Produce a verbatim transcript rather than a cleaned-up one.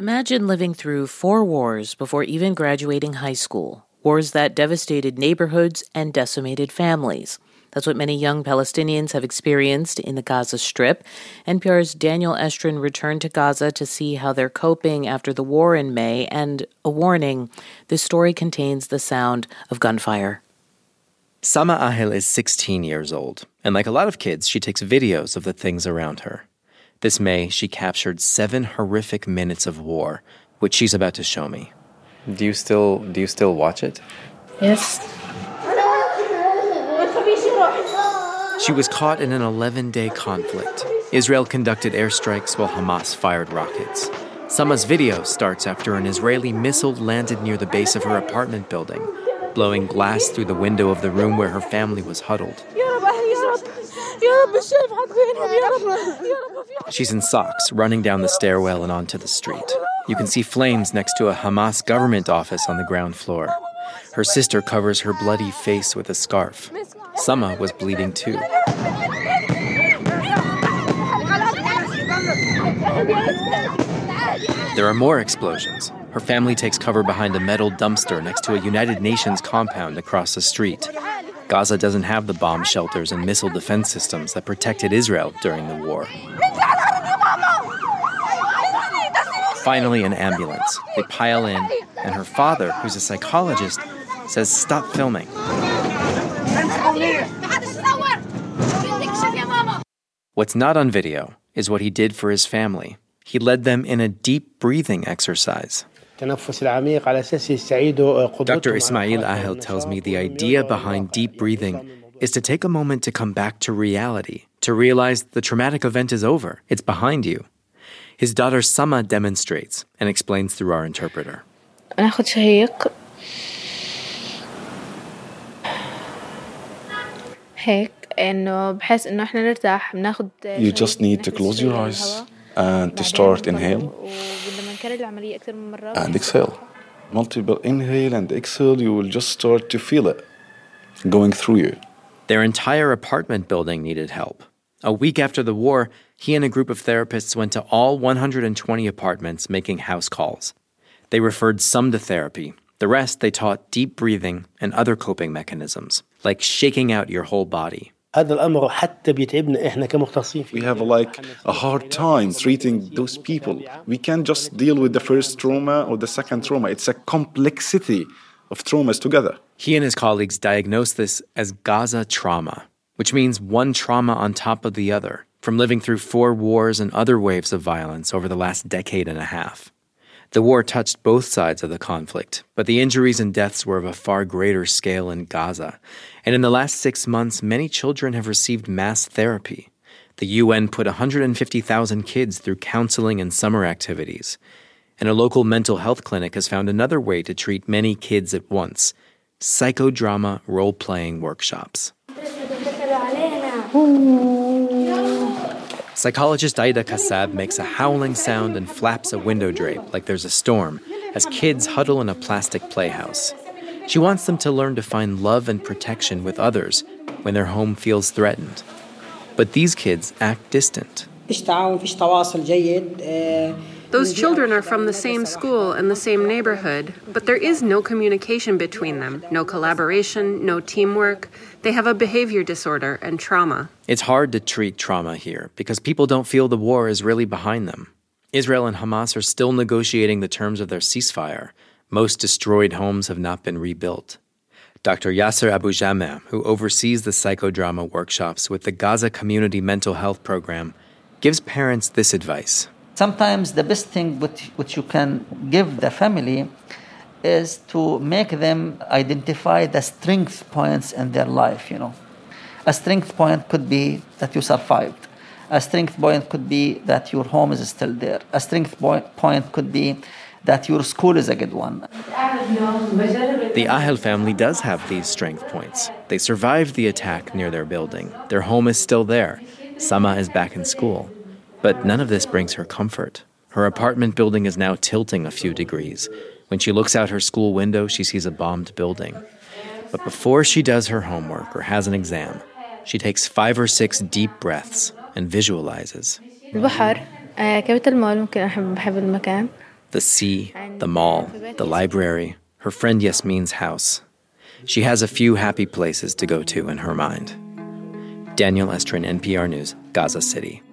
Imagine living through four wars before even graduating high school, wars that devastated neighborhoods and decimated families. That's what many young Palestinians have experienced in the Gaza Strip. N P R's Daniel Estrin returned to Gaza to see how they're coping after the war in May, and a warning, this story contains the sound of gunfire. Sama Ahel is sixteen years old, and like a lot of kids, she takes videos of the things around her. This May, she captured seven horrific minutes of war, which she's about to show me. Do you still do you still watch it? Yes. She was caught in an eleven-day conflict. Israel conducted airstrikes while Hamas fired rockets. Sama's video starts after an Israeli missile landed near the base of her apartment building, blowing glass through the window of the room where her family was huddled. She's in socks, running down the stairwell and onto the street. You can see flames next to a Hamas government office on the ground floor. Her sister covers her bloody face with a scarf. Sama was bleeding too. There are more explosions. Her family takes cover behind a metal dumpster next to a United Nations compound across the street. Gaza doesn't have the bomb shelters and missile defense systems that protected Israel during the war. Finally, an ambulance. They pile in, and her father, who's a psychologist, says, "Stop filming." What's not on video is what he did for his family. He led them in a deep breathing exercise. Doctor Ismail Ahel tells me the idea behind deep breathing is to take a moment to come back to reality, to realize the traumatic event is over, it's behind you. His daughter Sama demonstrates and explains through our interpreter. You just need to close your eyes and to start inhale and exhale. Multiple inhale and exhale, you will just start to feel it going through you. Their entire apartment building needed help. A week after the war, he and a group of therapists went to all one hundred twenty apartments making house calls. They referred some to therapy. The rest they taught deep breathing and other coping mechanisms, like shaking out your whole body. We have like a hard time treating those people. We can't just deal with the first trauma or the second trauma. It's a complexity of traumas together. He and his colleagues diagnosed this as Gaza trauma, which means one trauma on top of the other, from living through four wars and other waves of violence over the last decade and a half. The war touched both sides of the conflict, but the injuries and deaths were of a far greater scale in Gaza. And in the last six months, many children have received mass therapy. The U N put one hundred fifty thousand kids through counseling and summer activities. And a local mental health clinic has found another way to treat many kids at once: psychodrama role-playing workshops. Psychologist Aida Kassab makes a howling sound and flaps a window drape like there's a storm as kids huddle in a plastic playhouse. She wants them to learn to find love and protection with others when their home feels threatened. But these kids act distant. Those children are from the same school and the same neighborhood, but there is no communication between them, no collaboration, no teamwork. They have a behavior disorder and trauma. It's hard to treat trauma here because people don't feel the war is really behind them. Israel and Hamas are still negotiating the terms of their ceasefire. Most destroyed homes have not been rebuilt. Doctor Yasser Abu Jameh, who oversees the psychodrama workshops with the Gaza Community Mental Health Program, gives parents this advice. Sometimes the best thing which, which you can give the family is to make them identify the strength points in their life, you know. A strength point could be that you survived. A strength point could be that your home is still there. A strength point could be that your school is a good one. The Ahel family does have these strength points. They survived the attack near their building. Their home is still there. Sama is back in school. But none of this brings her comfort. Her apartment building is now tilting a few degrees. When she looks out her school window, she sees a bombed building. But before she does her homework or has an exam, she takes five or six deep breaths and visualizes. البحر كابتن المول ممكن أحب بحب المكان. The sea, the mall, the library, her friend Yasmin's house. She has a few happy places to go to in her mind. Daniel Estrin, N P R News, Gaza City.